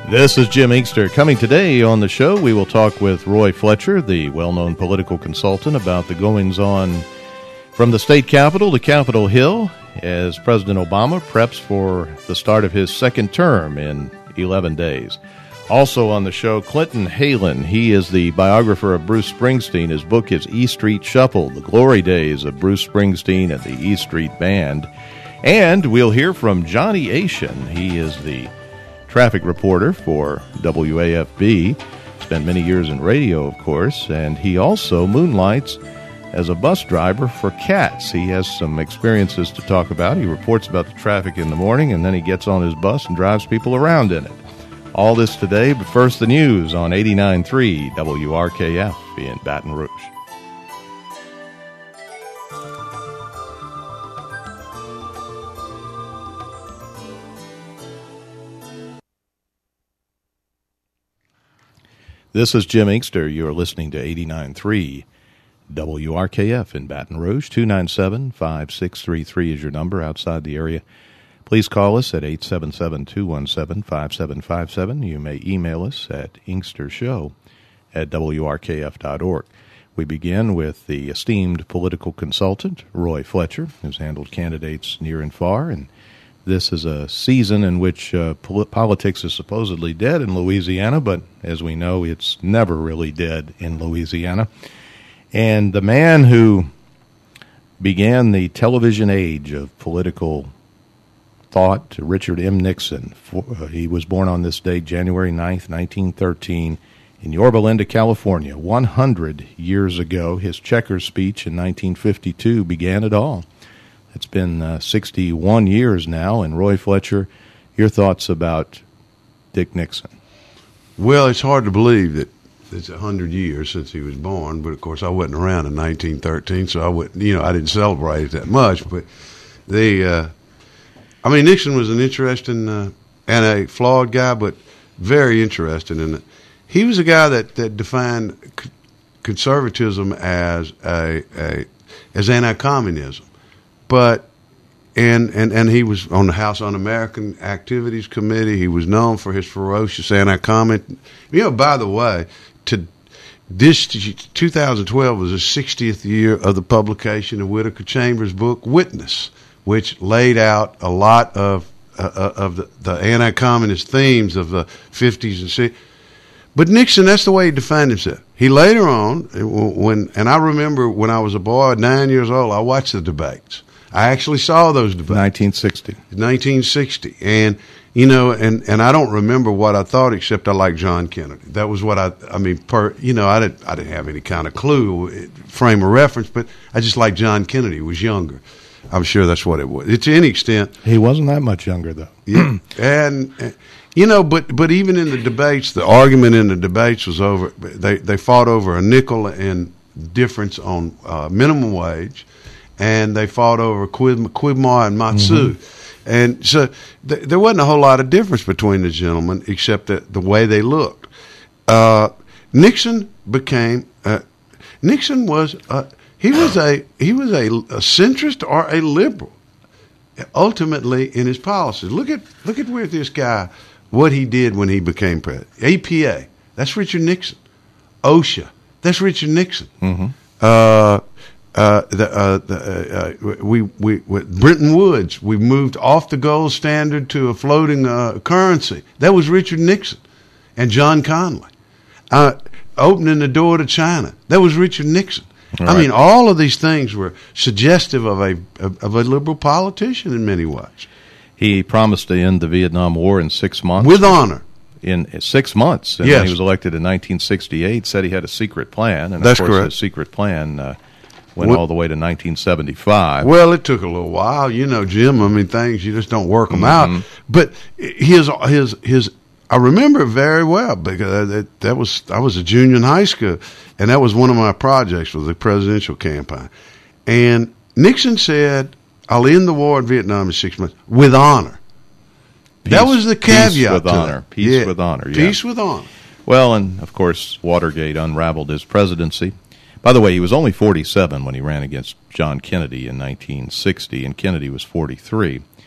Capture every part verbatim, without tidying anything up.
This is Jim Inkster. Coming today on the show, we will talk with Roy Fletcher, the well-known political consultant, about the goings-on from the state capitol to Capitol Hill as President Obama preps for the start of his second term in eleven days. Also on the show, Clinton Halen. He is the biographer of Bruce Springsteen. His book is E Street Shuffle, The Glory Days of Bruce Springsteen and the E Street Band. And we'll hear from Johnny Asian. He is the traffic reporter for W A F B. Spent many years in radio, of course, and he also moonlights as a bus driver for CATS. He has some experiences to talk about. He reports about the traffic in the morning, and then he gets on his bus and drives people around in it. All this today, but first the news on eighty-nine point three W R K F in Baton Rouge. This is Jim Inkster. You are listening to eighty-nine point three W R K F in Baton Rouge. two nine seven, five six three three is your number outside the area. Please call us at eight seven seven, two one seven, five seven five seven. You may email us at inkstershow at W R K F dot org. We begin with the esteemed political consultant, Roy Fletcher, who's handled candidates near and far, and this is a season in which uh, pol- politics is supposedly dead in Louisiana, but as we know, it's never really dead in Louisiana. And the man who began the television age of political thought, Richard M. Nixon, for, uh, he was born on this date, January ninth, nineteen thirteen, in Yorba Linda, California. one hundred years ago, his Checkers speech in nineteen fifty-two began it all. It's been uh, sixty-one years now, and Roy Fletcher, your thoughts about Dick Nixon? Well, it's hard to believe that it's a hundred years since he was born, but of course I wasn't around in nineteen thirteen, so I wouldn't, you know, I didn't celebrate it that much. But the, uh, I mean, Nixon was an interesting uh, and a flawed guy, but very interesting in it. He was a guy that that defined c- conservatism as a, a as anti-communism. But, and, and, and he was on the House Un-American Activities Committee. He was known for his ferocious anti-comment. You know, by the way, to this two thousand twelve was the sixtieth year of the publication of Whittaker Chambers' book, Witness, which laid out a lot of, uh, of the, the anti-communist themes of the fifties and sixties. But Nixon, that's the way he defined himself. He later on, when, and I remember when I was a boy, nine years old, I watched the debates. I actually saw those debates. nineteen sixty. nineteen sixty. And, you know, and, and I don't remember what I thought except I liked John Kennedy. That was what I, I mean, per, you know, I didn't, I didn't have any kind of clue, frame of reference, but I just liked John Kennedy. He was younger. I'm sure that's what it was. To any extent. He wasn't that much younger, though. Yeah. And, and, you know, but, but even in the debates, the argument in the debates was over, they, they fought over a nickel and difference on uh, minimum wage. And they fought over Quid, Quidmore and Matsu. Mm-hmm. And so th- there wasn't a whole lot of difference between the gentlemen except the, the way they looked. Uh, Nixon became, uh, Nixon was, uh, he was a, he was a, a centrist or a liberal, ultimately in his policies. Look at, look at where this guy, what he did when he became president. A P A, that's Richard Nixon. OSHA, that's Richard Nixon. Mm-hmm. Uh, Uh, the, uh, the, uh, uh, we, we, with Bretton Woods, we moved off the gold standard to a floating uh, currency. That was Richard Nixon and John Connally. Uh, opening the door to China. That was Richard Nixon. All I right. mean, all of these things were suggestive of a of, of a liberal politician in many ways. He promised to end the Vietnam War in six months. With honor. In six months. And yes. when he was elected in nineteen sixty-eight, said he had a secret plan. And That's of course, correct. his secret plan uh, went well, all the way to nineteen seventy-five. Well, it took a little while. You know, Jim, I mean, things, you just don't work them mm-hmm. out. But his, his, his, I remember it very well because that, that was, I was a junior in high school, and that was one of my projects was the presidential campaign. And Nixon said, I'll end the war in Vietnam in six months with honor. Peace, that was the caveat. Peace with to honor. it. Peace yeah. with honor. Yeah. Peace with honor. Well, and of course, Watergate unraveled his presidency. By the way, he was only forty-seven when he ran against John Kennedy in nineteen sixty, and Kennedy was forty-three.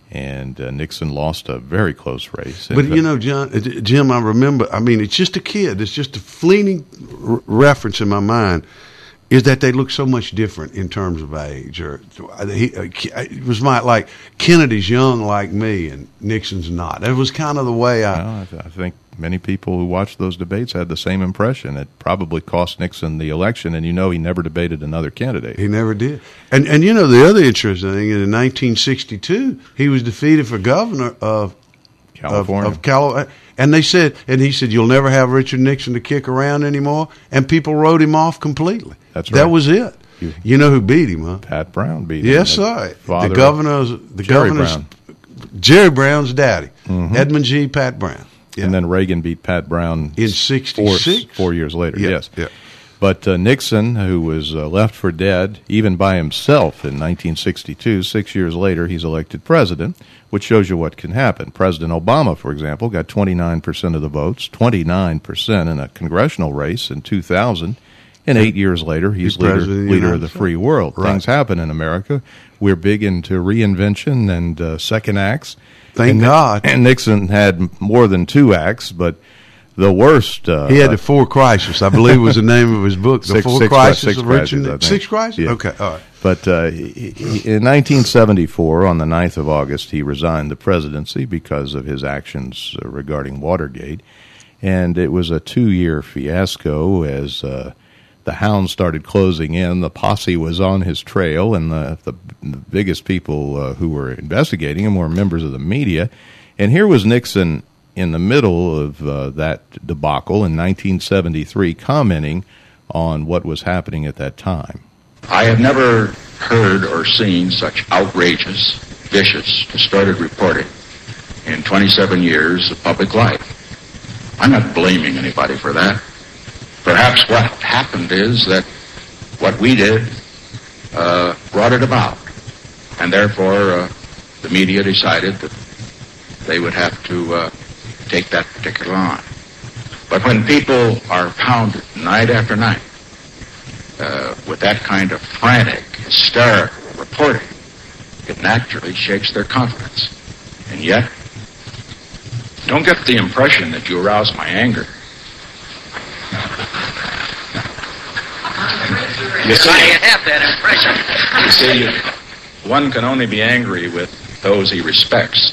and uh, Nixon lost a very close race. But, you know, John, uh, Jim, I remember, I mean, it's just a kid. It's just a fleeting r- reference in my mind, is that they look so much different in terms of age. Or he, uh, it was my, like, Kennedy's young like me and Nixon's not. That was kind of the way I... Well, I, th- I think many people who watched those debates had the same impression. It probably cost Nixon the election, and you know he never debated another candidate. He never did. And, and you know, the other interesting thing, in nineteen sixty-two, he was defeated for governor of California. Of, of California. And they said, and he said, you'll never have Richard Nixon to kick around anymore. And people wrote him off completely. That's right. That was it. You, you know who beat him, huh? Pat Brown beat him. Yes, sir. The governor's, the Jerry governor's, Brown. Jerry Brown's daddy, mm-hmm. Edmund G. Pat Brown. Yeah. And then Reagan beat Pat Brown in sixty-six, four, four years later. Yeah, yes. Yeah. But uh, Nixon, who was uh, left for dead, even by himself in nineteen sixty-two, six years later, he's elected president, which shows you what can happen. President Obama, for example, got twenty-nine percent of the votes, twenty-nine percent in a congressional race in two thousand, and eight years later, he's, he's leader, leader of the free world. Right. Things happen in America. We're big into reinvention and uh, second acts. Thank and, God. And Nixon had more than two acts, but the worst. Uh, he had the Four Crises, I believe was the name of his book. The six, Four six, Crises six of crises, Richard Nixon. Six Crises? Yeah. Okay, all right. But uh, he, he, in nineteen seventy-four, on the ninth of August, he resigned the presidency because of his actions uh, regarding Watergate. And it was a two-year fiasco as uh, the hounds started closing in. The posse was on his trail, and the, the, the biggest people uh, who were investigating him were members of the media. And here was Nixon in the middle of uh, that debacle in nineteen seventy-three, commenting on what was happening at that time. I have never heard or seen such outrageous, vicious, distorted reporting in twenty-seven years of public life. I'm not blaming anybody for that. Perhaps what happened is that what we did uh, brought it about, and therefore uh, the media decided that they would have to uh, take that particular line. But when people are pounded night after night uh, with that kind of frantic, hysterical reporting, it naturally shakes their confidence. And yet, don't get the impression that you arouse my anger. You see, I have that impression. You see, one can only be angry with those he respects.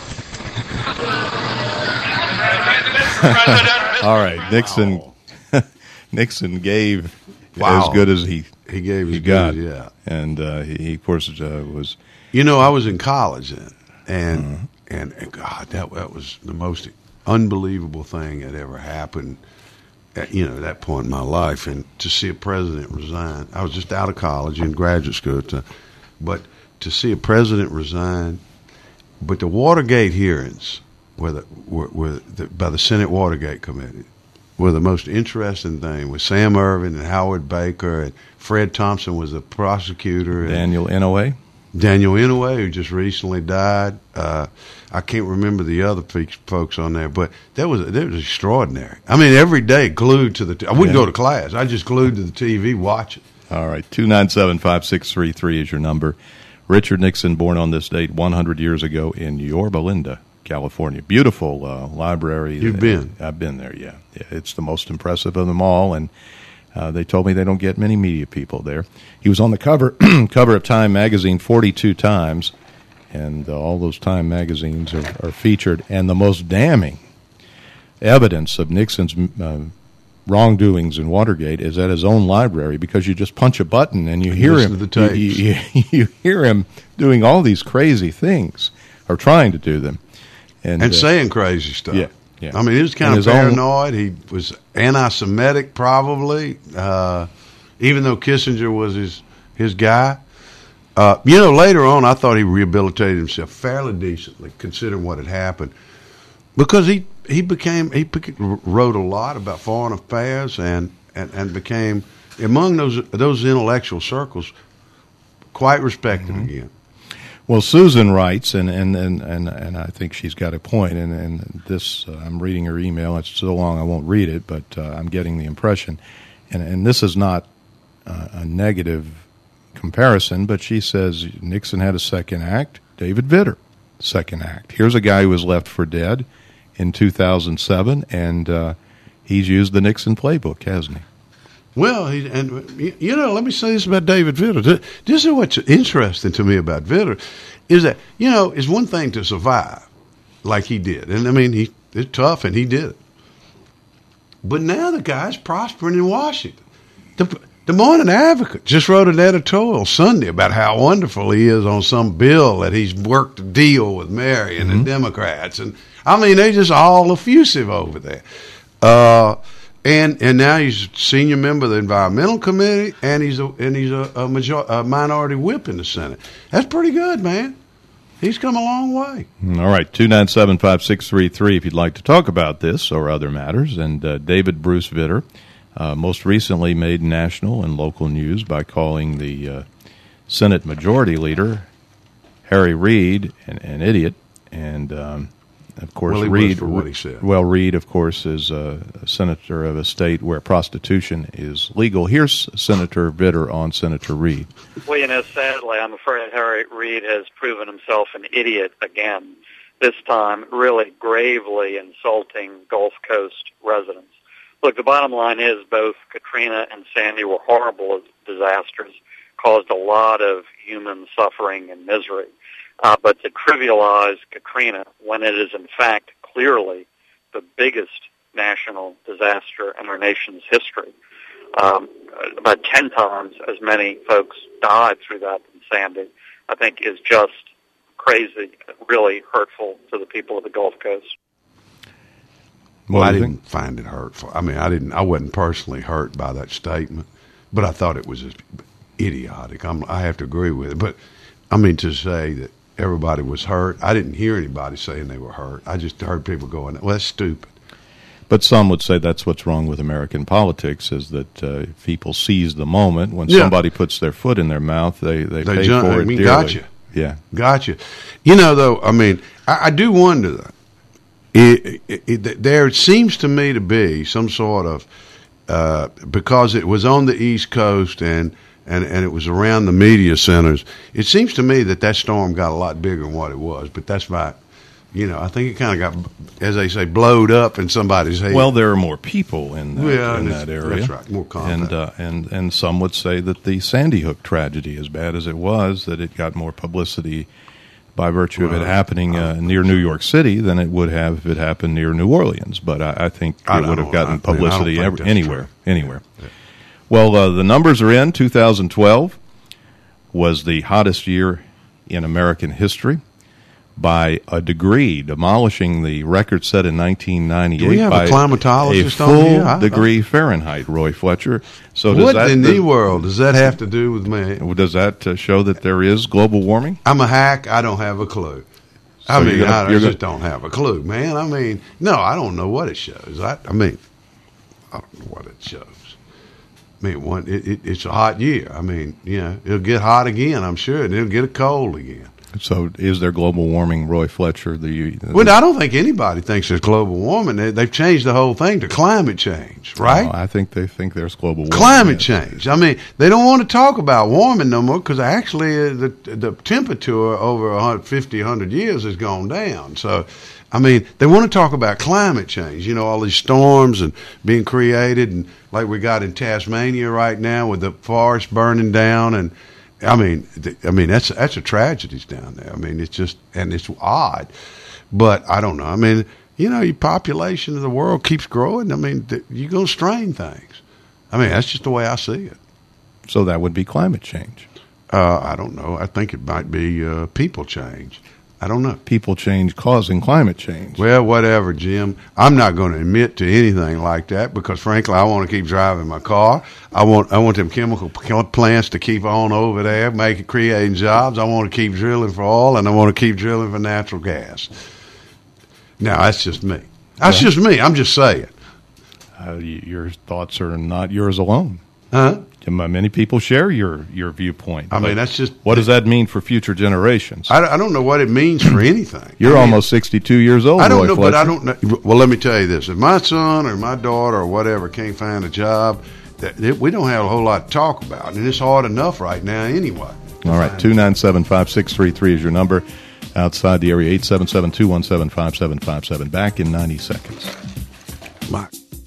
All right, Nixon. Wow. Nixon gave wow. as good as he he gave. As he good got, as, yeah. And uh, he, of course, uh, was. You know, I was in college then, and uh-huh. and, and God, that that was the most unbelievable thing that ever happened. At, you know, that point in my life, and to see a president resign. I was just out of college in graduate school, to, but to see a president resign. But the Watergate hearings, were the, were, were the, by the Senate Watergate Committee, were the most interesting thing. With Sam Ervin and Howard Baker and Fred Thompson was the prosecutor. And Daniel Inouye. Daniel Inouye, who just recently died. Uh, I can't remember the other folks on there, but that was that was extraordinary. I mean, every day glued to the. T- I wouldn't yeah. go to class. I just glued to the T V watching. All right, two nine seven five six three three is your number. Richard Nixon, born on this date one hundred years ago in Yorba Linda, California. Beautiful uh, library. You've been? I've been there. Yeah, yeah. It's the most impressive of them all, and. Uh, they told me they don't get many media people there. He was on the cover cover of Time magazine forty-two times, and uh, all those Time magazines are, are featured. And the most damning evidence of Nixon's uh, wrongdoings in Watergate is at his own library, because you just punch a button and you hear him. To the tapes. You, you, you hear him doing all these crazy things, or trying to do them, and, and uh, saying crazy stuff. Yeah. Yeah. I mean, he was kind of paranoid. Own... He was anti-Semitic, probably, uh, even though Kissinger was his his guy. Uh, you know, later on, I thought he rehabilitated himself fairly decently, considering what had happened, because he he became he wrote a lot about foreign affairs and, and, and became, among those those intellectual circles, quite respected mm-hmm. again. Well, Susan writes, and, and, and, and, and I think she's got a point, and, and this, uh, I'm reading her email. It's so long I won't read it, but uh, I'm getting the impression. And, and this is not uh, a negative comparison, but she says Nixon had a second act, David Vitter. second act. Here's a guy who was left for dead in two thousand seven, and uh, he's used the Nixon playbook, hasn't he? Well, he, and you know, let me say this about David Vitter. This is what's interesting to me about Vitter is that, you know, it's one thing to survive like he did. And I mean, he it's tough and he did it. But now the guy's prospering in Washington. The, the Morning Advocate just wrote an editorial Sunday about how wonderful he is on some bill that he's worked a deal with Mary and mm-hmm. the Democrats. And I mean, they just all effusive over there. Uh, and and now he's a senior member of the Environmental Committee, and he's a and he's a, a, major, a minority whip in the Senate. That's pretty good, man. He's come a long way. All right, two nine seven, five six three three if you'd like to talk about this or other matters. And uh, David Bruce Vitter uh, most recently made national and local news by calling the uh, Senate Majority Leader, Harry Reid, an, an idiot. And, um, of course, well, he Reid, was for what he said. Well, Reid, of course, is a senator of a state where prostitution is legal. Here's Senator Vitter on Senator Reid. Well, you know, sadly, I'm afraid Harry Reid has proven himself an idiot again, this time really gravely insulting Gulf Coast residents. Look, the bottom line is both Katrina and Sandy were horrible disasters, caused a lot of human suffering and misery. Uh, but to trivialize Katrina when it is, in fact, clearly the biggest national disaster in our nation's history, um, about ten times as many folks died through that than Sandy, I think is just crazy, really hurtful to the people of the Gulf Coast. Well, I didn't find it hurtful. I mean, I didn't. I wasn't personally hurt by that statement, but I thought it was idiotic. I'm, I have to agree with it. But I mean, to say that everybody was hurt, I didn't hear anybody saying they were hurt. I just heard people going, "Well, that's stupid." But some would say that's what's wrong with American politics, is that uh, people seize the moment. When yeah. somebody puts their foot in their mouth, they, they, they pay jump, for I it mean, dearly. Gotcha. Yeah. Gotcha. You know, though, I mean, I, I do wonder, though, it, it, it, there seems to me to be some sort of, uh, because it was on the East Coast and, and, and it was around the media centers, it seems to me that that storm got a lot bigger than what it was. But that's my, you know, I think it kind of got, as they say, blowed up in somebody's head. Well, there are more people in that, yeah, in that area. That's right, more compact. And, uh, and, and some would say that the Sandy Hook tragedy, as bad as it was, that it got more publicity by virtue well, of it happening uh, near New York City than it would have if it happened near New Orleans. But I, I think it I would have gotten I, publicity I every, anywhere. True. Anywhere. Yeah. Well, uh, the numbers are in. two thousand twelve was the hottest year in American history by a degree, demolishing the record set in nineteen ninety-eight. Do we have by a climatologist a full on here? I, degree I, Fahrenheit, Roy Fletcher. So does what that, in the does, world does that have to do with me? Does that uh, show that there is global warming? I'm a hack. I don't have a clue. So I mean, gonna, I, I just gonna, don't have a clue, man. I mean, no, I don't know what it shows. I, I mean, I don't know what it shows. I mean, one, it, it, it's a hot year. I mean, you know, it'll get hot again, I'm sure, and it'll get a cold again. So is there global warming, Roy Fletcher? The, the well, I don't think anybody thinks there's global warming. They, they've changed the whole thing to climate change, right? No, I think they think there's global warming. Climate change. I mean, they don't want to talk about warming no more because actually uh, the the temperature over one hundred fifty, one hundred years has gone down. So, I mean, they want to talk about climate change, you know, all these storms and being created, and like we got in Tasmania right now with the forest burning down. And I mean, I mean that's that's a tragedy down there. I mean, it's just, and it's odd, but I don't know. I mean, you know, your population of the world keeps growing. I mean, you're going to strain things. I mean, that's just the way I see it. So that would be climate change. Uh, I don't know. I think it might be uh, people change. I don't know. People change causing climate change. Well, whatever, Jim. I'm not going to admit to anything like that because, frankly, I want to keep driving my car. I want I want them chemical plants to keep on over there, making creating jobs. I want to keep drilling for oil, and I want to keep drilling for natural gas. Now, that's just me. That's yeah. just me. I'm just saying. Uh, your thoughts are not yours alone. Huh? Many people share your, your viewpoint. I mean, that's just... What does that mean for future generations? I, I don't know what it means for anything. You're I mean, almost sixty-two years old, I don't Roy know, Fletcher. but I don't know. Well, let me tell you this. If my son or my daughter or whatever can't find a job, that, that we don't have a whole lot to talk about. And it's hard enough right now anyway. All right, two nine seven, five six three three is your number. outside the area. Eight seven seven, two one seven, five seven five seven. Back in ninety seconds. My.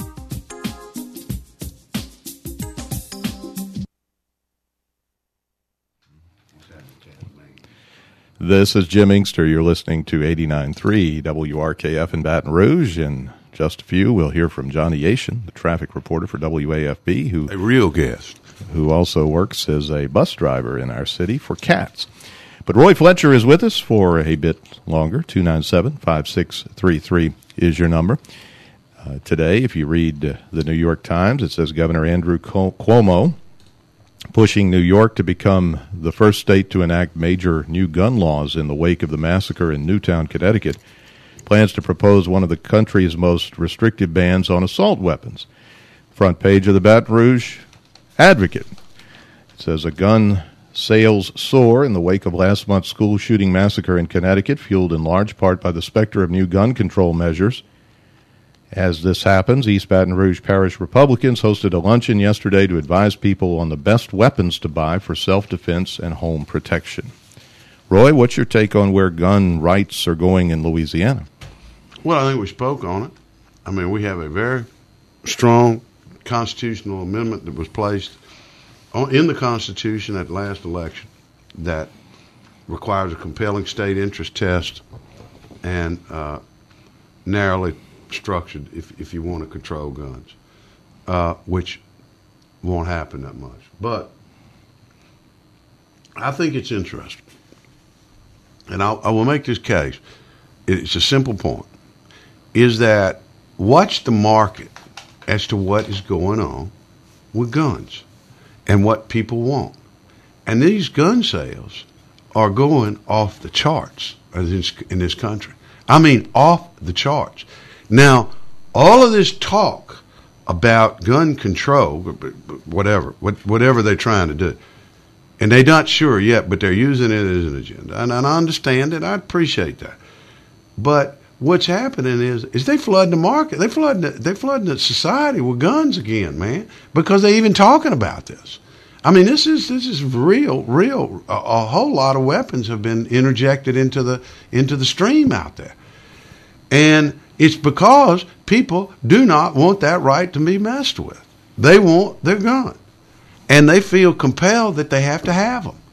This is Jim Inkster. You're listening to eighty-nine point three W R K F in Baton Rouge. In just a few, we'll hear from Johnny Yashin, the traffic reporter for W A F B, who a real guest, who also works as a bus driver in our city for CATS. But Roy Fletcher is with us for a bit longer. two nine seven, five six three three is your number. Uh, today, if you read uh, the New York Times, it says Governor Andrew Cuomo pushing New York to become the first state to enact major new gun laws in the wake of the massacre in Newtown, Connecticut, plans to propose one of the country's most restrictive bans on assault weapons. Front page of the Baton Rouge Advocate. It says a gun sales soar in the wake of last month's school shooting massacre in Connecticut, fueled in large part by the specter of new gun control measures. As this happens, East Baton Rouge Parish Republicans hosted a luncheon yesterday to advise people on the best weapons to buy for self-defense and home protection. Roy, what's your take on where gun rights are going in Louisiana? Well, I think we spoke on it. I mean, we have a very strong constitutional amendment that was placed on, in the Constitution at the last election that requires a compelling state interest test and uh, narrowly structured if, if you want to control guns, uh, which won't happen that much. But I think it's interesting. And I'll, I will make this case. It's a simple point, is that watch the market as to what is going on with guns and what people want. And these gun sales are going off the charts in this, in this country. I mean, off the charts. Now, all of this talk about gun control, whatever, whatever they're trying to do, and they're not sure yet, but they're using it as an agenda. And, and I understand it. I appreciate that. But what's happening is is they flood the market. They flood the, they flooding the society with guns again, man, because they're even talking about this. I mean, this is this is real, real. A, a whole lot of weapons have been interjected into the into the stream out there, and it's because people do not want that right to be messed with. They want their gun, and they feel compelled that they have to have them.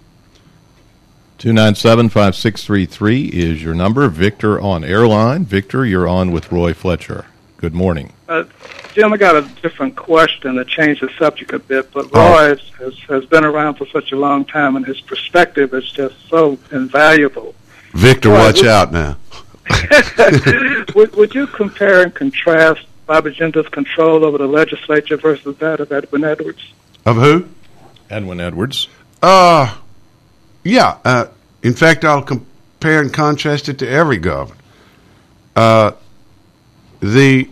two nine seven, five six three three is your number. Victor on airline. Victor, you're on with Roy Fletcher. Good morning. Uh, Jim, I got a different question to change the subject a bit, but Roy Oh. has, has, has been around for such a long time, and his perspective is just so invaluable. Victor, All right, watch would- out now. would, would you compare and contrast Bobby Jindal's control over the legislature versus that of Edwin Edwards? Of who? Edwin Edwards. Uh, yeah. Uh, in fact, I'll compare and contrast it to every governor. Uh, the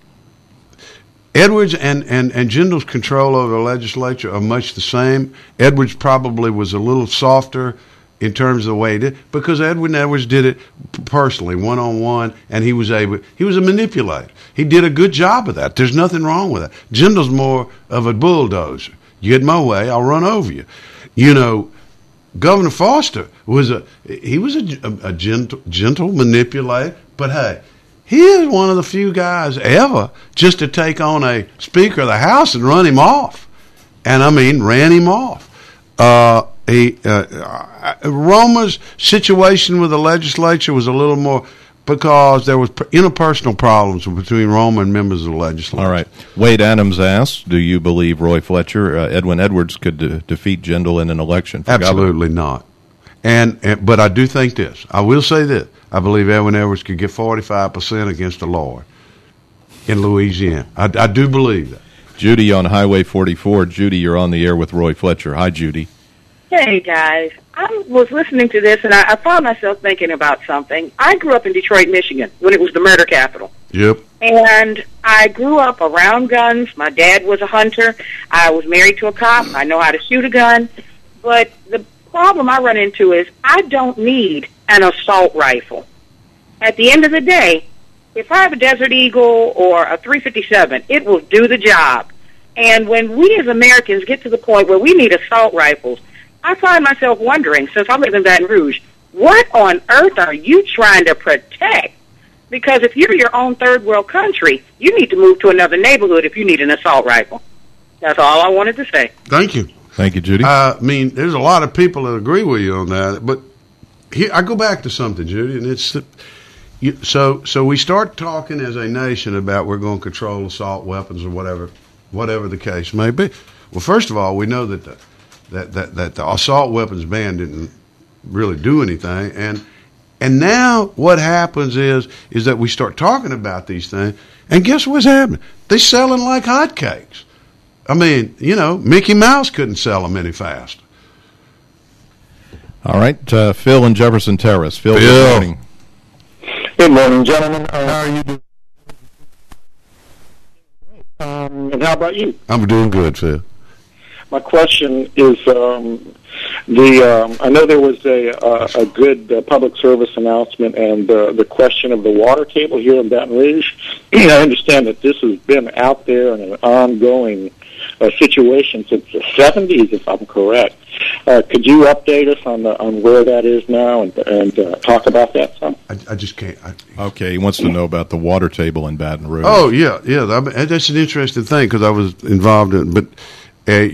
Edwards and, and, and Jindal's control over the legislature are much the same. Edwards probably was a little softer in terms of the way he did, because Edwin Edwards did it personally, one-on-one, and he was able, he was a manipulator. He did a good job of that. There's nothing wrong with that. Jindal's more of a bulldozer. You get my way, I'll run over you. You know, Governor Foster was a, he was a, a, a gentle, gentle manipulator, but hey, he is one of the few guys ever just to take on a Speaker of the House and run him off. And I mean, ran him off. Uh, he, uh, Romer's situation with the legislature was a little more because there was interpersonal problems between Romer and members of the legislature. All right. Wade Adams asks, do you believe Roy Fletcher, uh, Edwin Edwards could de- defeat Jindal in an election for Absolutely governor? not. And, and but I do think this. I will say this. I believe Edwin Edwards could get forty-five percent against the Lord in Louisiana. I, I do believe that. Judy on Highway forty-four. Judy, you're on the air with Roy Fletcher. Hi, Judy. Hey, guys. I was listening to this, and I, I found myself thinking about something. I grew up in Detroit, Michigan, when it was the murder capital. Yep. And I grew up around guns. My dad was a hunter. I was married to a cop. I know how to shoot a gun. But the problem I run into is I don't need an assault rifle. At the end of the day, if I have a Desert Eagle or a three fifty-seven, it will do the job. And when we as Americans get to the point where we need assault rifles, I find myself wondering, since I live in Baton Rouge, what on earth are you trying to protect? Because if you're your own third world country, you need to move to another neighborhood if you need an assault rifle. That's all I wanted to say. Thank you. Thank you, Judy. Uh, I mean, there's a lot of people that agree with you on that, but here, I go back to something, Judy, and it's you, so so we start talking as a nation about we're going to control assault weapons or whatever, whatever the case may be. Well, first of all, we know that the that that, that the assault weapons ban didn't really do anything, and and now what happens is is that we start talking about these things, and guess what's happening? They're selling like hotcakes. I mean, you know, Mickey Mouse couldn't sell them any faster. All right, uh, Phil in Jefferson Terrace. Phil, Phil. good morning. Good morning, gentlemen. Uh, how are you doing? Um, and how about you? I'm doing good, Phil. My question is, um, the um, I know there was a uh, a good uh, public service announcement and uh, the question of the water table here in Baton Rouge. I understand that this has been out there and an ongoing uh, situation since the seventies, if I'm correct. Uh, could you update us on the, on where that is now and and uh, talk about that some? I, I just can't. I, Okay, he wants to know about the water table in Baton Rouge. oh yeah, yeah. That, that's an interesting thing because I was involved in, but. Uh,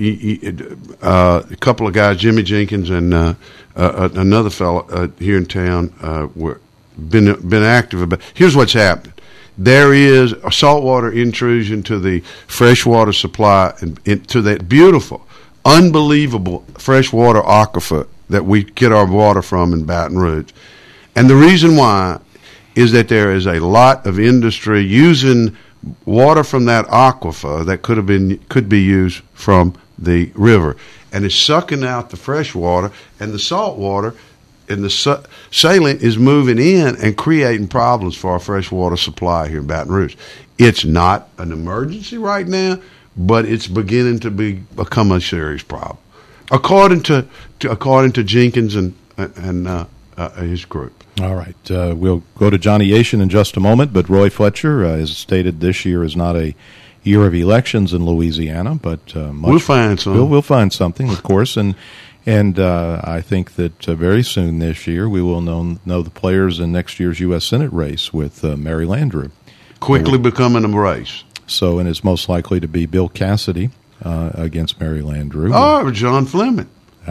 uh, a couple of guys, Jimmy Jenkins and uh, uh, another fellow uh, here in town, uh, were been been active about. Here's what's happening: there is a saltwater intrusion to the freshwater supply and into that beautiful, unbelievable freshwater aquifer that we get our water from in Baton Rouge, and the reason why is that there is a lot of industry using water from that aquifer that could have been could be used from the river, and it's sucking out the fresh water, and the salt water and the su- saline is moving in and creating problems for our freshwater supply here in Baton Rouge. It's not an emergency right now, but it's beginning to be become a serious problem, according to, to according to Jenkins and and uh, uh, his group. All right. Uh, we'll go to Johnny Yashin in just a moment, but Roy Fletcher, uh, as stated, this year is not a year of elections in Louisiana, but uh, much we'll find some. We'll, we'll find something, of course, and and uh, I think that uh, very soon this year we will know know the players in next year's U S Senate race with uh, Mary Landrieu. Quickly so, becoming a race. So, and it's most likely to be Bill Cassidy uh, against Mary Landrieu. Or John Fleming.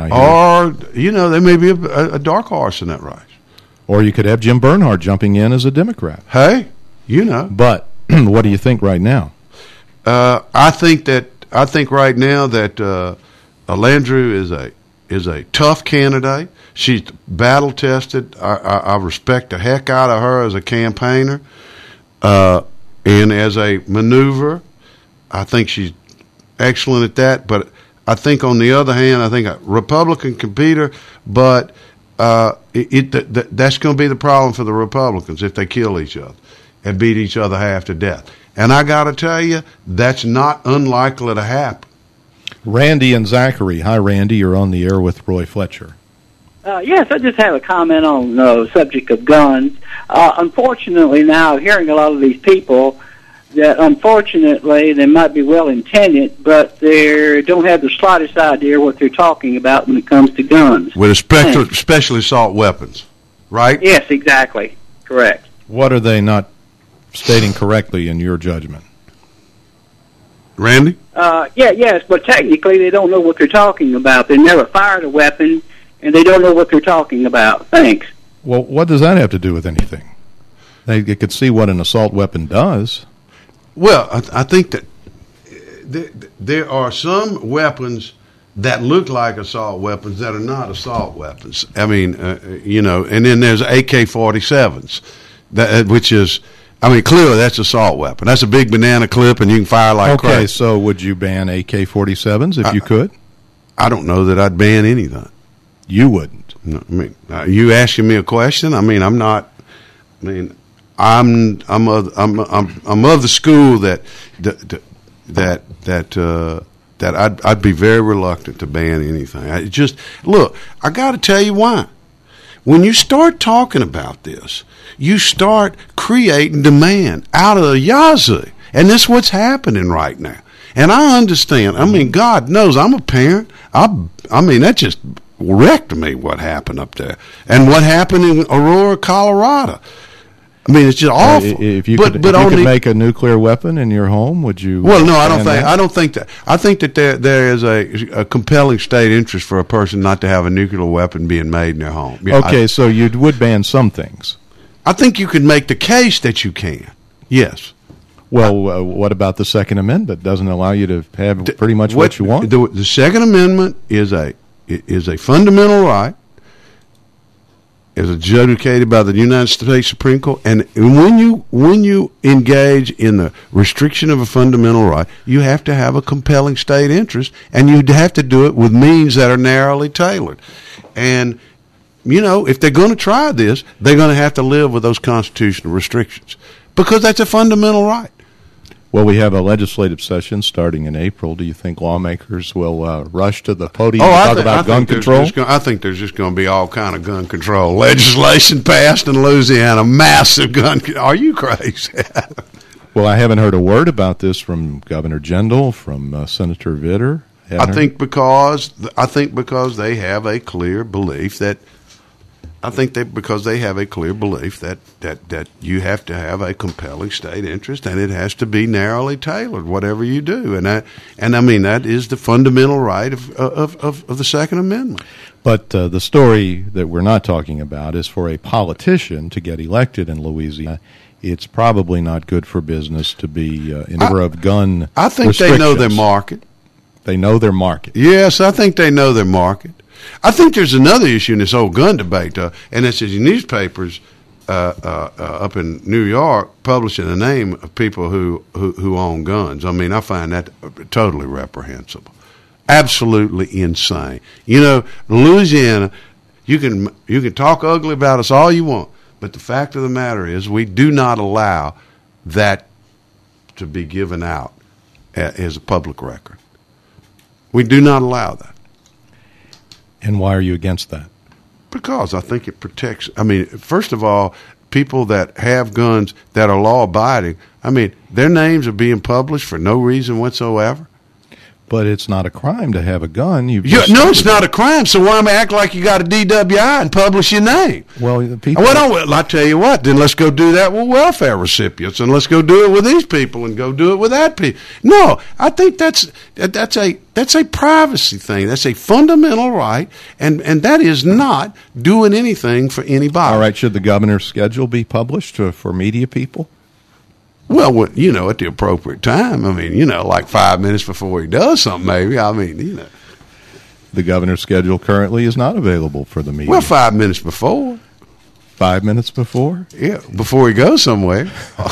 Or, you know, there may be a, a dark horse in that race. Or you could have Jim Bernhardt jumping in as a Democrat. Hey, you know. But what do you think right now? Uh, I think that I think right now that uh, Landrieu is a is a tough candidate. She's battle tested. I, I, I respect the heck out of her as a campaigner, uh, and as a maneuver. I think she's excellent at that. But I think on the other hand, I think a Republican can beat her, but. Uh, it, it th- that's going to be the problem for the Republicans if they kill each other and beat each other half to death. And I got to tell you, that's not unlikely to happen. Randy and Zachary. Hi, Randy. You're on the air with Roy Fletcher. Uh, yes, I just have a comment on the subject of guns. Uh, unfortunately, now hearing a lot of these people that unfortunately they might be well intended, but they don't have the slightest idea what they're talking about when it comes to guns. With especially, especially assault weapons, right? Yes, exactly. Correct. What are they not stating correctly in your judgment? Randy? Uh, yeah, yes, but technically they don't know what they're talking about. They never fired a weapon, and they don't know what they're talking about. Thanks. Well, what does that have to do with anything? They, they could see what an assault weapon does. Well, I, I think that there, there are some weapons that look like assault weapons that are not assault weapons. I mean, uh, you know, and then there's A K forty-sevens, that, which is, I mean, clearly that's assault weapon. That's a big banana clip, and you can fire like okay, crazy. Okay, so would you ban A K forty-sevens if I, you could? I don't know that I'd ban anything. You wouldn't? No, I mean, uh, you asking me a question? I mean, I'm not, I mean... I'm I'm of, I'm I'm I'm of the school that that that that uh, that I'd I'd be very reluctant to ban anything. I just look. I got to tell you why. When you start talking about this, you start creating demand out of the yazoo, and that's what's happening right now. And I understand. I mean, God knows I'm a parent. I I mean that just wrecked me what happened up there and what happened in Aurora, Colorado. I mean, it's just awful. Uh, if you, but, could, but if you only, could make a nuclear weapon in your home, would you? Well, no, I don't think. that? I don't think that. I think that there there is a, a compelling state interest for a person not to have a nuclear weapon being made in their home. Yeah, okay, I, so you would ban some things. I think you could make the case that you can. Yes. Well, uh, what about the Second Amendment? Doesn't allow you to have pretty much what, what you want. The, the Second Amendment is a is a fundamental right. Is adjudicated by the United States Supreme Court, and when you when you engage in the restriction of a fundamental right, you have to have a compelling state interest, and you have to do it with means that are narrowly tailored. And you know, if they're going to try this, they're going to have to live with those constitutional restrictions because that's a fundamental right. Well, we have a legislative session starting in April. Do you think lawmakers will uh, rush to the podium oh, to I talk think, about I gun control? Gonna, I think there's just going to be all kind of gun control legislation passed in Louisiana. Massive gun. Are you crazy? Well, I haven't heard a word about this from Governor Jindal, from uh, Senator Vitter. I heard. think because I think because they have a clear belief that. I think they because they have a clear belief that, that, that you have to have a compelling state interest and it has to be narrowly tailored, whatever you do, and that and I mean that is the fundamental right of of, of, of the Second Amendment. But uh, the story that we're not talking about is for a politician to get elected in Louisiana. It's probably not good for business to be uh, in favor of gun. I think they know their market. They know their market. Yes, I think they know their market. I think there's another issue in this whole gun debate, uh, and it's the newspapers uh, uh, uh, up in New York publishing the name of people who, who, who own guns. I mean, I find that totally reprehensible, absolutely insane. You know, Louisiana, you can you can talk ugly about us all you want, but the fact of the matter is we do not allow that to be given out as a public record. We do not allow that. And why are you against that? Because I think it protects. I mean, first of all, people that have guns that are law-abiding, I mean, their names are being published for no reason whatsoever. But it's not a crime to have a gun. You've yeah, no, it's not a crime. So why am I act like you got a D W I and publish your name? Well, the people. Well, don't, well, I tell you what. Then let's go do that with welfare recipients, and let's go do it with these people, and go do it with that people. No, I think that's that's a that's a privacy thing. That's a fundamental right, and and that is not doing anything for anybody. All right. Should the governor's schedule be published to, for media people? Well, you know, at the appropriate time. I mean, you know, like five minutes before he does something, maybe. I mean, you know. The governor's schedule currently is not available for the media. Well, five minutes before. Five minutes before? Yeah, before he goes somewhere.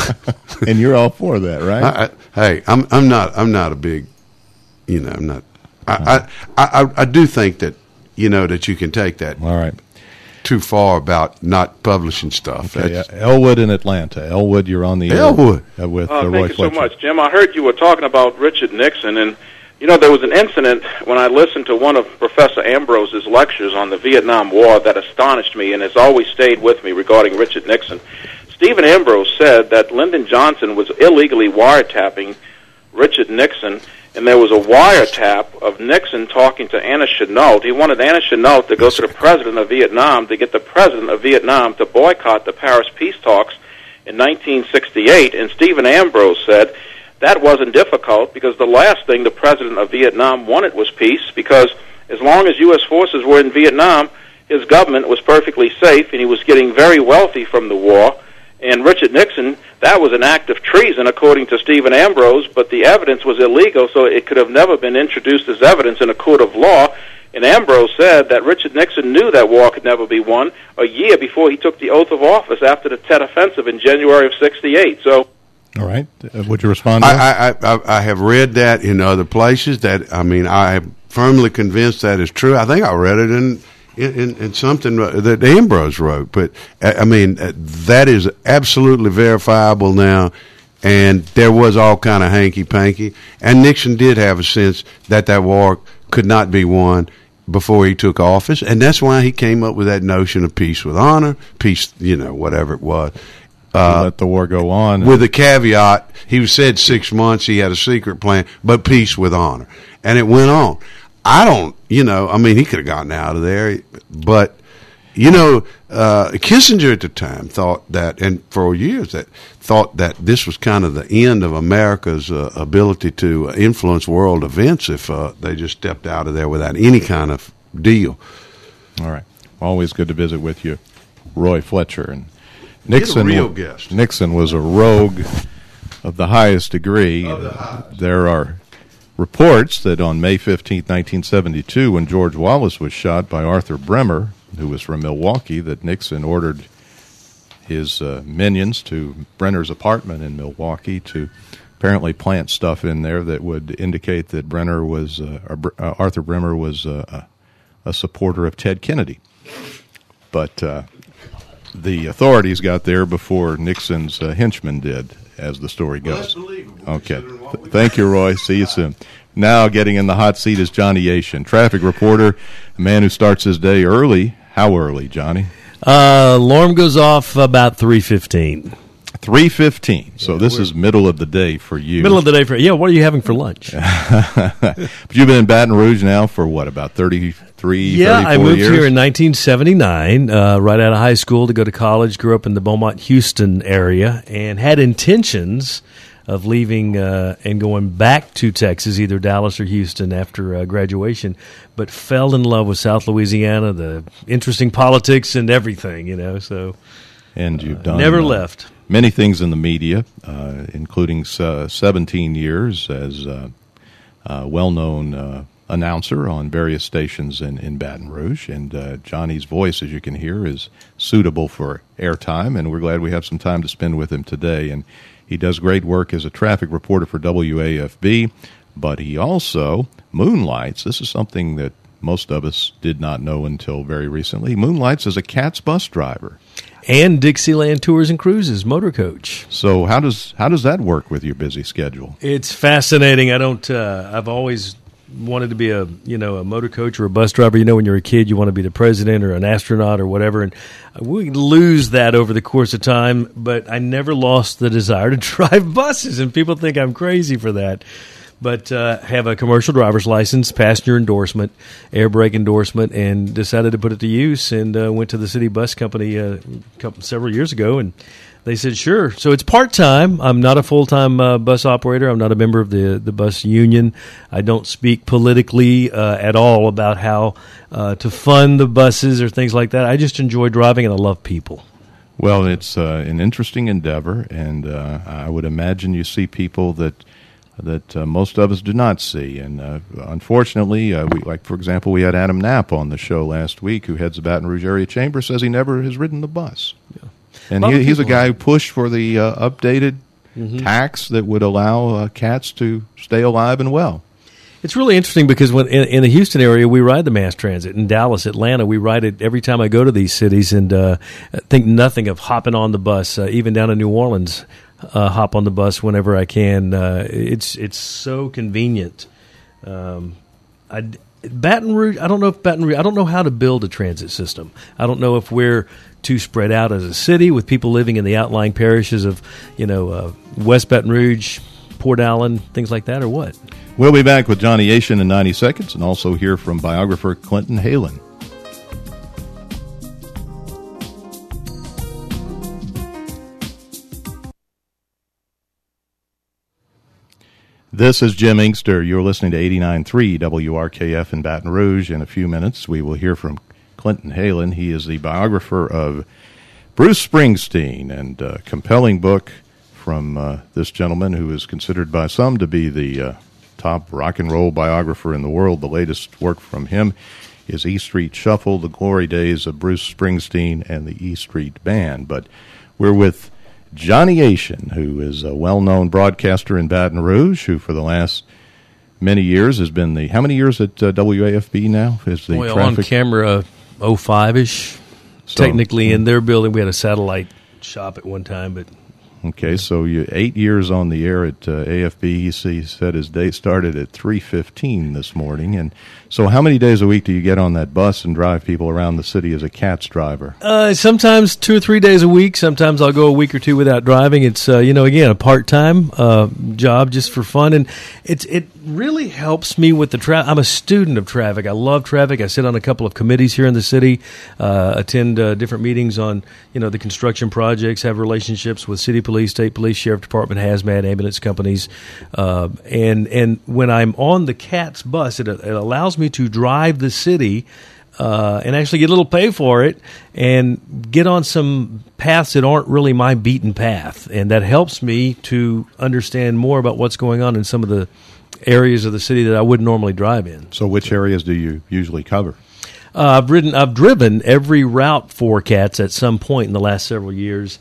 And you're all for that, right? I, I, hey, I'm I'm not I'm not a big, you know, I'm not. I, I, I I do think that you know that you can take that. All right. Too far about not publishing stuff. Okay, uh, Elwood in Atlanta. Elwood, you're on the Elwood air uh, with oh, uh, thank Roy you Fletcher. so much, Jim. I heard you were talking about Richard Nixon, and you know there was an incident when I listened to one of Professor Ambrose's lectures on the Vietnam War that astonished me and has always stayed with me regarding Richard Nixon. Stephen Ambrose said that Lyndon Johnson was illegally wiretapping Richard Nixon, and there was a wiretap of Nixon talking to Anna Chennault. He wanted Anna Chennault to go to the president of Vietnam to get the president of Vietnam to boycott the Paris peace talks in nineteen sixty-eight. And Stephen Ambrose said that wasn't difficult because the last thing the president of Vietnam wanted was peace, because as long as U S forces were in Vietnam, his government was perfectly safe and he was getting very wealthy from the war. And Richard Nixon, that was an act of treason, according to Stephen Ambrose, but the evidence was illegal, so it could have never been introduced as evidence in a court of law. And Ambrose said that Richard Nixon knew that war could never be won a year before he took the oath of office after the Tet Offensive in January of sixty-eight. So, all right. Uh, would you respond to that? I, I, I have read that in other places. That I mean, I am firmly convinced that is true. I think I read it in In, in something that Ambrose wrote, but I mean that is absolutely verifiable now, and there was all kind of hanky panky, and Nixon did have a sense that that war could not be won before he took office, and that's why he came up with that notion of peace with honor, peace, you know, whatever it was. Uh, let the war go on. With a caveat, he said six months, he had a secret plan, but peace with honor, and it went on. I don't, you know, I mean, he could have gotten out of there, but, you know, uh, Kissinger at the time thought that, and for years, that thought that this was kind of the end of America's uh, ability to influence world events if uh, they just stepped out of there without any kind of deal. All right. Always good to visit with you, Roy Fletcher. And Nixon, Get a real guest. Nixon was a rogue of the highest degree. Of the highest. There are reports that on May fifteenth, nineteen seventy-two, when George Wallace was shot by Arthur Bremer, who was from Milwaukee, that Nixon ordered his uh, minions to Brenner's apartment in Milwaukee to apparently plant stuff in there that would indicate that Brenner was uh, uh, Arthur Bremer was uh, a supporter of Ted Kennedy. But uh, the authorities got there before Nixon's uh, henchmen did, as the story goes. Okay. Th- thank you, Roy. See you soon. Now getting in the hot seat is Johnny Asian, traffic reporter, a man who starts his day early. How early, Johnny? Uh, alarm goes off about three fifteen. three fifteen. So Yeah, this we're- is middle of the day for you. Middle of the day for yeah. What are you having for lunch? But you've been in Baton Rouge now for what, about thirty-three, Yeah, thirty-four I moved years? here in nineteen seventy-nine, uh, right out of high school to go to college. Grew up in the Beaumont, Houston area, and had intentions of leaving uh, and going back to Texas, either Dallas or Houston, after uh, graduation. But fell in love with South Louisiana, the interesting politics and everything, you know. So, And you've done never uh, left. many things in the media, uh, including uh, seventeen years as a uh, well-known uh, announcer on various stations in, in Baton Rouge. And uh, Johnny's voice, as you can hear, is suitable for airtime, and we're glad we have some time to spend with him today. And he does great work as a traffic reporter for W A F B, but he also moonlights. This is something that most of us did not know until very recently. Moonlights as a CATS bus driver. And Dixieland Tours and Cruises, motor coach. So how does how does that work with your busy schedule? It's fascinating. I don't. Uh, I've always wanted to be a you know a motor coach or a bus driver. You know, when you're a kid, you want to be the president or an astronaut or whatever. And we lose that over the course of time. But I never lost the desire to drive buses, and people think I'm crazy for that. But uh, have a commercial driver's license, passenger endorsement, air brake endorsement, and decided to put it to use. And uh, went to the city bus company uh, a couple, several years ago, and they said, sure. So it's part-time. I'm not a full-time uh, bus operator. I'm not a member of the, the bus union. I don't speak politically uh, at all about how uh, to fund the buses or things like that. I just enjoy driving, and I love people. Well, it's uh, an interesting endeavor, and uh, I would imagine you see people that that uh, most of us do not see. And uh, unfortunately, uh, we, like, for example, we had Adam Knapp on the show last week, who heads the Baton Rouge Area Chamber, says he never has ridden the bus. Yeah. And A lot he, of he's a people- guy who pushed for the uh, updated Mhm. tax that would allow uh, cats to stay alive and well. It's really interesting because when in, in the Houston area, we ride the mass transit. In Dallas, Atlanta, we ride it every time I go to these cities, and uh, think nothing of hopping on the bus. Uh, even down in New Orleans, uh, hop on the bus whenever I can. Uh, it's it's so convenient. Um, I, Baton Rouge, I don't know if Baton Rouge, I don't know how to build a transit system. I don't know if we're too spread out as a city with people living in the outlying parishes of, you know, uh, West Baton Rouge, Port Allen, things like that, or what? We'll be back with Johnny Asian in ninety seconds, and also hear from biographer Clinton Halen. This is Jim Inkster. You're listening to eighty-nine point three W R K F in Baton Rouge. In a few minutes, we will hear from Clinton Halen. He is the biographer of Bruce Springsteen, and a compelling book from uh, this gentleman who is considered by some to be the uh, top rock and roll biographer in the world. The latest work from him is E Street Shuffle, The Glory Days of Bruce Springsteen and the E Street Band. But we're with Johnny Asian, who is a well-known broadcaster in Baton Rouge, who for the last many years has been the, how many years at uh, W A F B now? Is the Well, traffic on camera, oh five-ish. So- Technically, in their building, we had a satellite shop at one time, but Okay, so you eight years on the air at uh, A F B. He said his day started at three fifteen this morning. And so how many days a week do you get on that bus and drive people around the city as a CATS driver? Uh, sometimes two or three days a week. Sometimes I'll go a week or two without driving. It's, uh, you know, again, a part-time uh, job just for fun. And it's it really helps me with the traffic. I'm a student of traffic. I love traffic. I sit on a couple of committees here in the city, uh, attend uh, different meetings on, you know, the construction projects, have relationships with city police, state police, sheriff department, hazmat, ambulance companies. Uh, and, and when I'm on the CATS bus, it, it allows me to drive the city uh, and actually get a little pay for it and get on some paths that aren't really my beaten path. And that helps me to understand more about what's going on in some of the areas of the city that I wouldn't normally drive in. So which areas do you usually cover? Uh, I've ridden, I've driven every route for CATS at some point in the last several years.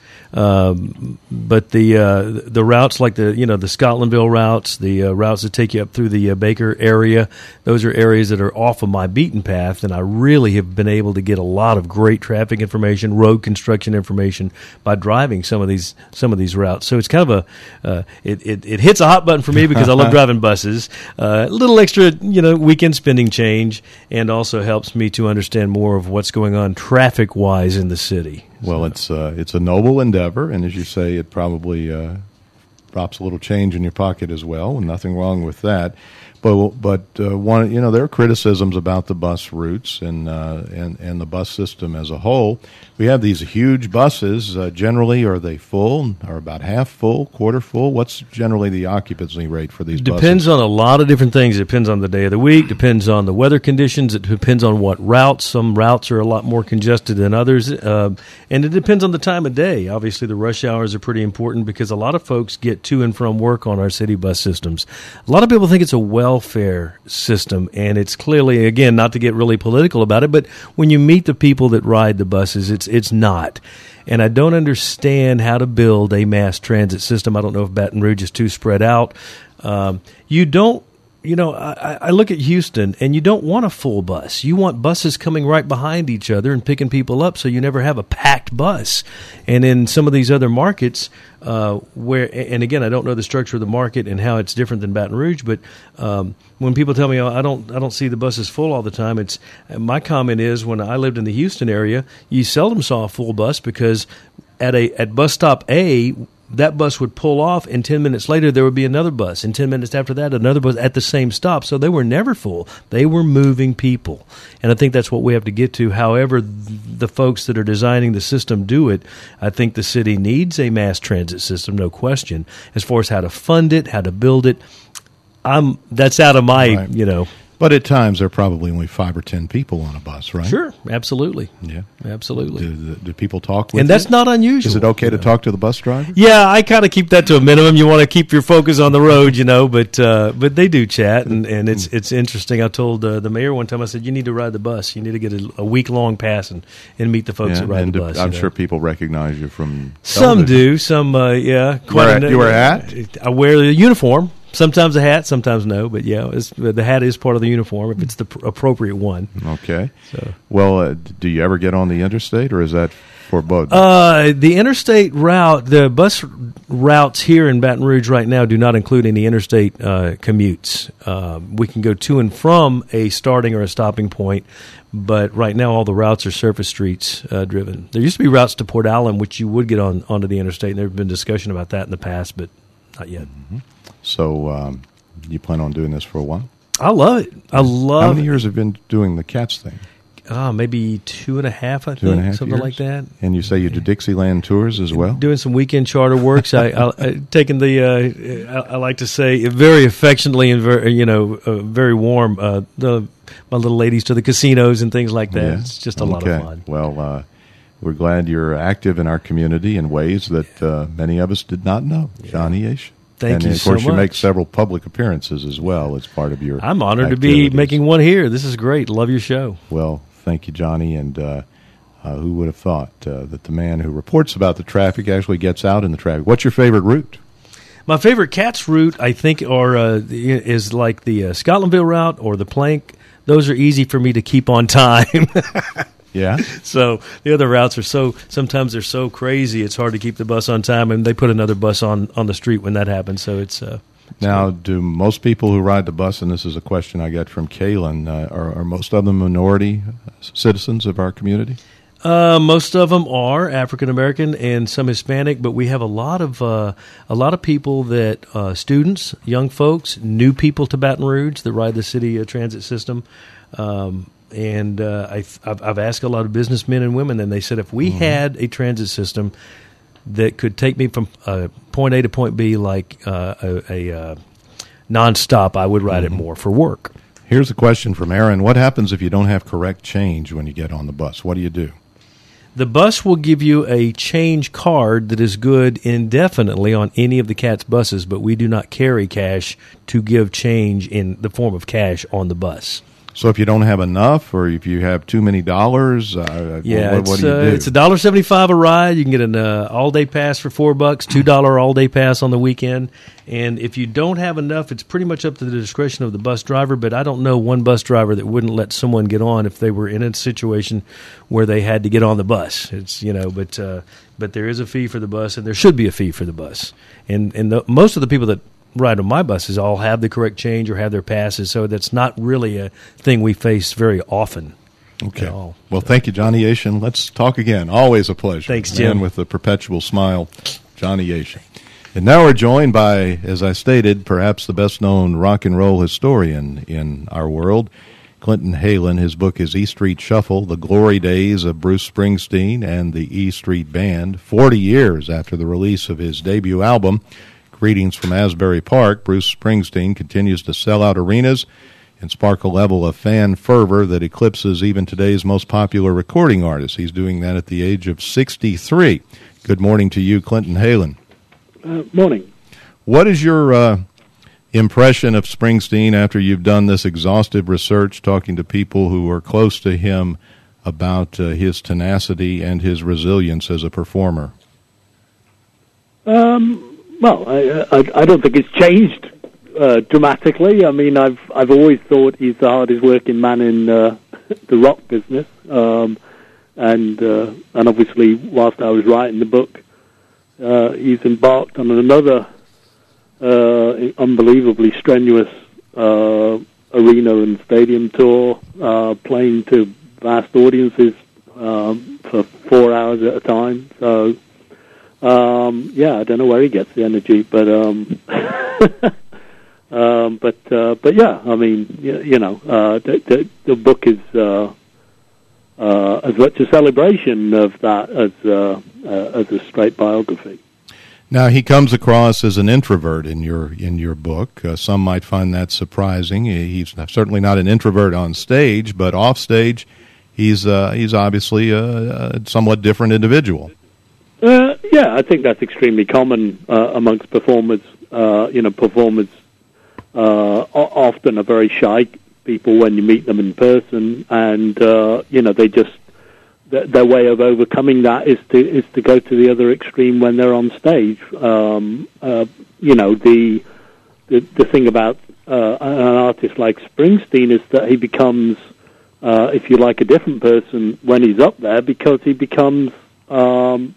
Um, but the uh, the routes like the you know the Scotlandville routes, the uh, routes that take you up through the uh, Baker area, those are areas that are off of my beaten path, and I really have been able to get a lot of great traffic information, road construction information by driving some of these some of these routes. So it's kind of a uh, it, it it hits a hot button for me because I love driving buses. Uh, a little extra you know weekend spending change, and also helps me to understand more of what's going on traffic wise in the city. Well, it's uh, it's a noble endeavor, and as you say, it probably uh, drops a little change in your pocket as well, and nothing wrong with that. But but uh, one, you know, there are criticisms about the bus routes and uh, and and the bus system as a whole. We have these huge buses. Uh, generally, are they full? Are about half full, quarter full? What's generally the occupancy rate for these buses? Depends on a lot of different things. It depends on the day of the week. Depends on the weather conditions. It depends on what routes. Some routes are a lot more congested than others, uh, and it depends on the time of day. Obviously, the rush hours are pretty important because a lot of folks get to and from work on our city bus systems. A lot of people think it's a welfare system, and it's clearly, again, not to get really political about it, but when you meet the people that ride the buses, it's it's not. And I don't understand how to build a mass transit system. I don't know if Baton Rouge is too spread out. Um, you don't, you know, I, I look at Houston, and you don't want a full bus. You want buses coming right behind each other and picking people up, so you never have a packed bus. And in some of these other markets, uh, where, and again, I don't know the structure of the market and how it's different than Baton Rouge, but um, when people tell me, oh, I don't, I don't see the buses full all the time, it's my comment is when I lived in the Houston area, you seldom saw a full bus because at a at bus stop A, that bus would pull off, and ten minutes later there would be another bus, and ten minutes after that another bus at the same stop. So they were never full. They were moving people, and I think that's what we have to get to. However, the folks that are designing the system do it. I think the city needs a mass transit system, no question. As far as how to fund it, how to build it, I'm that's out of my right. you know. But at times there are probably only five or ten people on a bus, right? Sure, absolutely. Yeah, absolutely. Do, do, do people talk with And that's you? not unusual. Is it okay to talk to the bus driver? Yeah, I kind of keep that to a minimum. You want to keep your focus on the road, you know, but uh, but they do chat, and, and it's it's interesting. I told uh, the mayor one time, I said, you need to ride the bus. You need to get a, a week-long pass and, and meet the folks Yeah, that ride and the do- bus. I'm you know. sure people recognize you from Some television. do. Some, uh, yeah. You wear a- you wear a hat? I wear a uniform. Sometimes a hat, sometimes no. But, yeah, it's, the hat is part of the uniform if it's the pr- appropriate one. Okay. So. Well, uh, do you ever get on the interstate, or is that for both? Uh, the interstate route, the bus routes here in Baton Rouge right now do not include any interstate uh, commutes. Um, we can go to and from a starting or a stopping point, but right now all the routes are surface streets uh, driven. There used to be routes to Port Allen, which you would get on onto the interstate, and there have been discussion about that in the past, but not yet. Mm-hmm. So um, you plan on doing this for a while? I love it. I love How many it. years have you been doing the CATS thing? Uh, maybe two and a half, I Two think, and a half something years? like that. And you say you do Dixieland tours as well? Doing some weekend charter works. I, I, I taking the uh, I, I like to say very affectionately and very you know uh, very warm uh, the my little ladies to the casinos and things like that. Yeah. It's just a okay. lot of fun. Well, uh, we're glad you're active in our community in ways that uh, many of us did not know. Yeah. Johnny Ish. Thank and you of so course, you much. make several public appearances as well as part of your. I'm honored activities. to be making one here. This is great. Love your show. Well, thank you, Johnny. And uh, uh, who would have thought uh, that the man who reports about the traffic actually gets out in the traffic? What's your favorite route? My favorite CATS route, I think, are uh, is like the uh, Scotlandville route or the Plank. Those are easy for me to keep on time. Yeah. So the other routes are so sometimes they're so crazy it's hard to keep the bus on time, and they put another bus on, on the street when that happens. So it's uh, now. Do most people who ride the bus, and this is a question I get from Kaylin, uh, are, are most of them minority citizens of our community? Uh, most of them are African American and some Hispanic, but we have a lot of uh, a lot of people that uh, students, young folks, new people to Baton Rouge that ride the city uh, transit system. Um, and uh, I, I've, I've asked a lot of businessmen and women, and they said if we mm-hmm. had a transit system that could take me from uh, point A to point B like uh, a, a uh, nonstop, I would ride mm-hmm. it more for work. Here's a question from Aaron. What happens if you don't have correct change when you get on the bus? What do you do? The bus will give you a change card that is good indefinitely on any of the C A T S buses, but we do not carry cash to give change in the form of cash on the bus. So if you don't have enough, or if you have too many dollars, uh, yeah, what, what it's, do you uh, do? It's a dollar seventy-five a ride. You can get an uh, all-day pass for four bucks, two dollar all-day pass on the weekend. And if you don't have enough, it's pretty much up to the discretion of the bus driver. But I don't know one bus driver that wouldn't let someone get on if they were in a situation where they had to get on the bus. It's you know, but uh, but there is a fee for the bus, and there should be a fee for the bus. And and the, most of the people that ride on my buses all have the correct change or have their passes, so that's not really a thing we face very often. Okay. Well, thank you, Johnny Yashin. Let's talk again. Always a pleasure. Thanks, Jim. Man with the perpetual smile, Johnny Yashin. And now we're joined by, as I stated, perhaps the best-known rock and roll historian in our world, Clinton Heylin. His book is E Street Shuffle, The Glory Days of Bruce Springsteen and the E Street Band. Forty years after the release of his debut album, Greetings from Asbury Park, Bruce Springsteen continues to sell out arenas and spark a level of fan fervor that eclipses even today's most popular recording artists. He's doing that at the age of sixty-three. Good morning to you, Clinton Heylin. Uh, morning. What is your uh, impression of Springsteen after you've done this exhaustive research, talking to people who are close to him about uh, his tenacity and his resilience as a performer? Um... Well, I, I, I don't think it's changed uh, dramatically. I mean, I've I've always thought he's the hardest working man in uh, the rock business, um, and uh, and obviously, whilst I was writing the book, uh, he's embarked on another uh, unbelievably strenuous uh, arena and stadium tour, uh, playing to vast audiences um, for four hours at a time. So. Um, yeah, I don't know where he gets the energy, but um, um, but uh, but yeah, I mean, you, you know, uh, the, the, the book is uh, uh, as much a celebration of that as uh, uh, as a straight biography. Now, he comes across as an introvert in your in your book. Uh, some might find that surprising. He's certainly not an introvert on stage, but off stage, he's uh, he's obviously a, a somewhat different individual. Uh, yeah, I think that's extremely common uh, amongst performers. Uh, you know, performers uh, often are very shy people when you meet them in person, and uh, you know, they just th- their way of overcoming that is to is to go to the other extreme when they're on stage. Um, uh, you know, the the, the thing about uh, an artist like Springsteen is that he becomes, uh, if you like, a different person when he's up there, because he becomes um,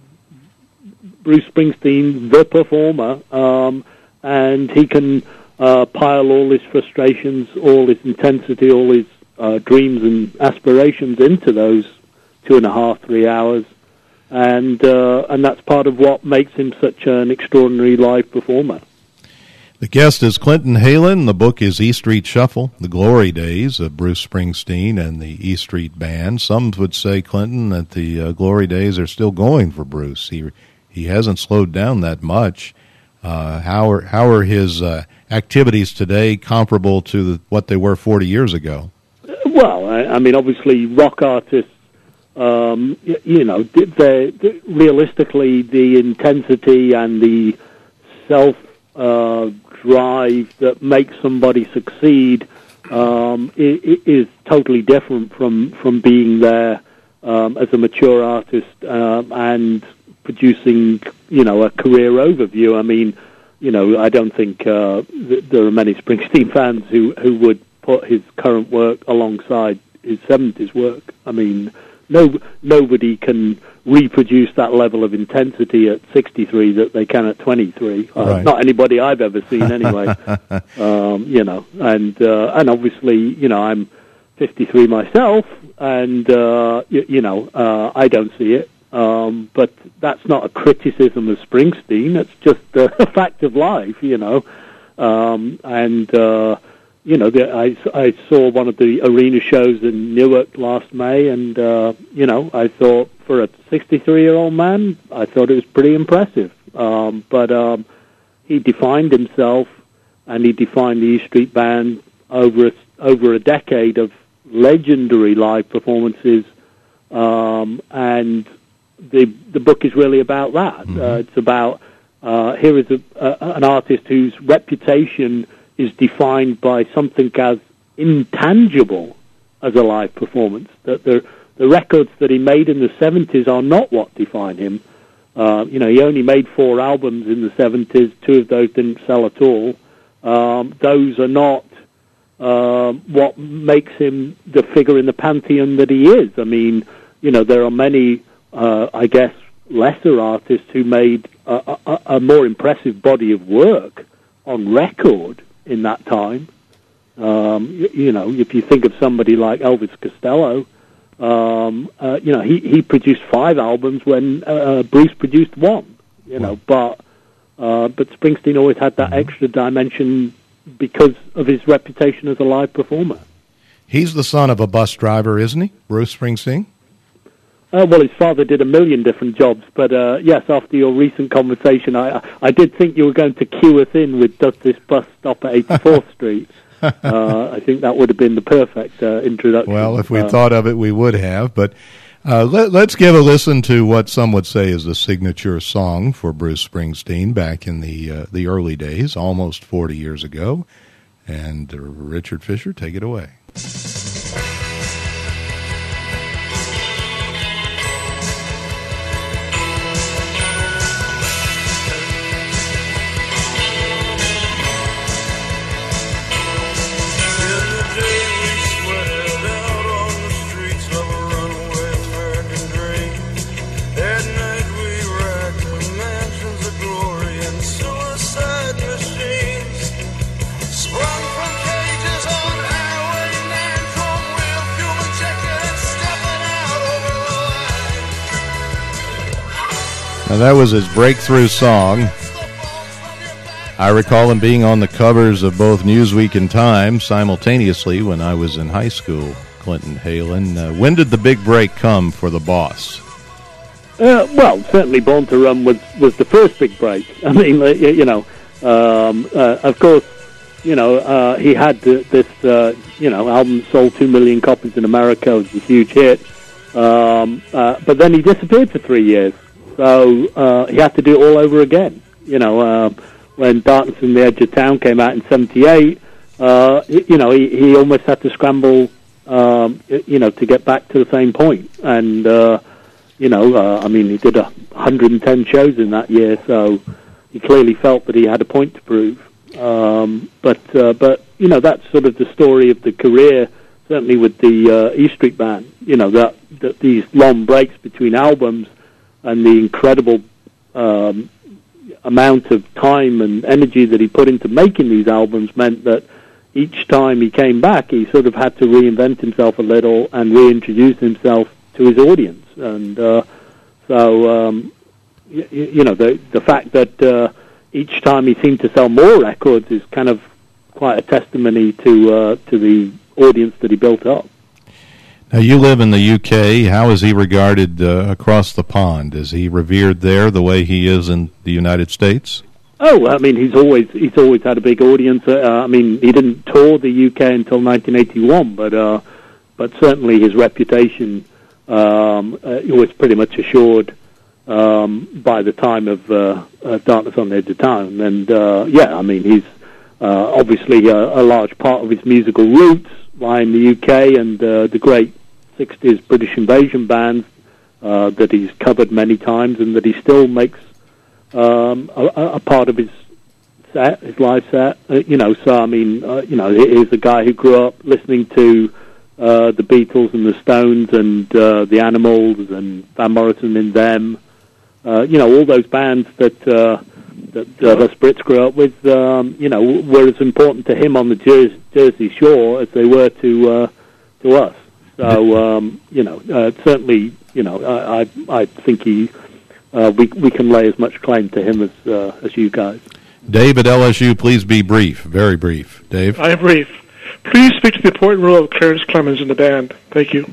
Bruce Springsteen, the performer, um, and he can uh, pile all his frustrations, all his intensity, all his uh, dreams and aspirations into those two and a half, three hours, and uh, and that's part of what makes him such an extraordinary live performer. The guest is Clinton Heylin. The book is E Street Shuffle, The Glory Days of Bruce Springsteen and the E Street Band. Some would say, Clinton, that the uh, glory days are still going for Bruce. He He hasn't slowed down that much. Uh, how are how are his uh, activities today comparable to the, what they were forty years ago? Well, I, I mean, obviously, rock artists, um, you, you know, they realistically, the intensity and the self uh, drive that makes somebody succeed um, is totally different from from being there um, as a mature artist um, and producing, you know, a career overview. I mean, you know, I don't think uh, th- there are many Springsteen fans who, who would put his current work alongside his seventies work. I mean, no nobody can reproduce that level of intensity at sixty-three that they can at twenty-three. Uh, Right. Not anybody I've ever seen, anyway. um, you know, and uh, and obviously, you know, I'm fifty-three myself, and uh, you, you know, uh, I don't see it. Um, but that's not a criticism of Springsteen. It's just a fact of life, you know. Um, and uh, you know, the, I, I saw one of the arena shows in Newark last May, and, uh, you know, I thought for a sixty-three-year-old man, I thought it was pretty impressive. Um, but um, he defined himself, and he defined the E Street Band over a, over a decade of legendary live performances, um, and the the book is really about that. Mm-hmm. Uh, it's about, uh, here is a, a, an artist whose reputation is defined by something as intangible as a live performance. That the the records that he made in the seventies are not what define him. Uh, you know, he only made four albums in the seventies. Two of those didn't sell at all. Um, those are not uh, what makes him the figure in the pantheon that he is. I mean, you know, there are many, uh, I guess, lesser artists who made a, a, a more impressive body of work on record in that time. Um, you, you know, if you think of somebody like Elvis Costello, um, uh, you know, he, he produced five albums when uh, Bruce produced one, you know, but uh, but Springsteen always had that extra dimension because of his reputation as a live performer. He's the son of a bus driver, isn't he, Bruce Springsteen? Uh, well, his father did a million different jobs, but uh, yes, after your recent conversation, I I did think you were going to cue us in with "Does this bus stop at eighty-fourth Street?" Uh, I think that would have been the perfect uh, introduction. Well, if we uh, thought of it, we would have. But uh, let, let's give a listen to what some would say is the signature song for Bruce Springsteen back in the uh, the early days, almost forty years ago. And uh, Richard Fisher, take it away. Now, that was his breakthrough song. I recall him being on the covers of both Newsweek and Time simultaneously when I was in high school, Clinton Halen. Uh, when did the big break come for the boss? Uh, well, certainly Born to Run was, was the first big break. I mean, you know, um, uh, of course, you know, uh, he had this, uh, you know, album sold two million copies in America. It was a huge hit. Um, uh, but then he disappeared for three years. So uh, he had to do it all over again. You know, uh, when Darkness on the Edge of Town came out in seventy-eight, uh, you know, he, he almost had to scramble, um, you know, to get back to the same point. And, uh, you know, uh, I mean, he did a one hundred ten shows in that year, so he clearly felt that he had a point to prove. Um, but, uh, but you know, that's sort of the story of the career, certainly with the uh, E Street Band. You know, that, that these long breaks between albums and the incredible um, amount of time and energy that he put into making these albums meant that each time he came back, he sort of had to reinvent himself a little and reintroduce himself to his audience. And uh, so, um, y- you know, the the fact that uh, each time he seemed to sell more records is kind of quite a testimony to uh, to the audience that he built up. Now, you live in the U K. How is he regarded uh, across the pond? Is he revered there the way he is in the United States? Oh, I mean, he's always he's always had a big audience. Uh, I mean, he didn't tour the U K until nineteen eighty-one, but uh, but certainly his reputation um, uh, was pretty much assured um, by the time of uh, uh, Darkness on the Edge of Town. And uh, yeah, I mean, he's uh, obviously a, a large part of his musical roots lie in the U K, and uh, the great sixties British invasion bands uh, that he's covered many times and that he still makes um, a, a part of his set, his live set. Uh, you know, so I mean, uh, you know, he's a guy who grew up listening to uh, the Beatles and the Stones and uh, the Animals and Van Morrison and them. Uh, you know, all those bands that uh, that uh, the Brits grew up with. Um, you know, were as important to him on the Jersey, Jersey Shore as they were to uh, to us. So um, you know, uh, certainly, you know, I I, I think he uh, we we can lay as much claim to him as uh, as you guys. Dave at L S U, please be brief, very brief. Dave? I am brief. Please speak to the important role of Clarence Clemens in the band. Thank you.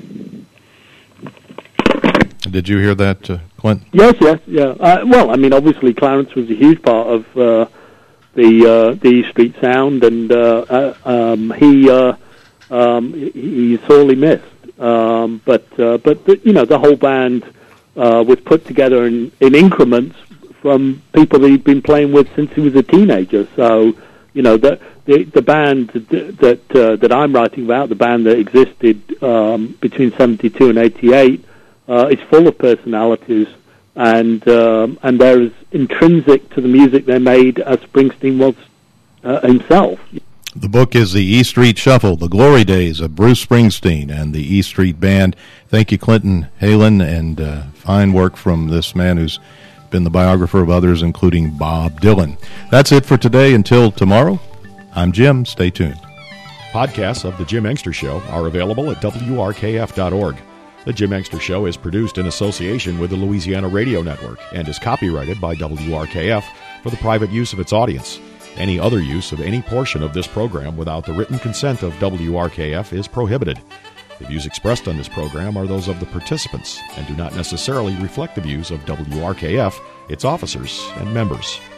Did you hear that, uh, Clint? Yes, yes, yeah. Uh, well, I mean, obviously Clarence was a huge part of uh, the uh, the E Street Sound, and uh, uh, um, he uh, um, he's sorely missed. Um, but uh, but the, you know, the whole band uh, was put together in, in increments from people that he'd been playing with since he was a teenager. So, you know, the the, the band that uh, that I'm writing about, the band that existed um, between seventy-two and eighty-eight, uh, is full of personalities, and um, and they're as intrinsic to the music they made as Springsteen was uh, himself. The book is The E Street Shuffle, The Glory Days of Bruce Springsteen and the E Street Band. Thank you, Clinton Halen, and uh, fine work from this man who's been the biographer of others, including Bob Dylan. That's it for today. Until tomorrow, I'm Jim. Stay tuned. Podcasts of The Jim Engster Show are available at W R K F dot org. The Jim Engster Show is produced in association with the Louisiana Radio Network and is copyrighted by W R K F for the private use of its audience. Any other use of any portion of this program without the written consent of W R K F is prohibited. The views expressed on this program are those of the participants and do not necessarily reflect the views of W R K F, its officers, and members.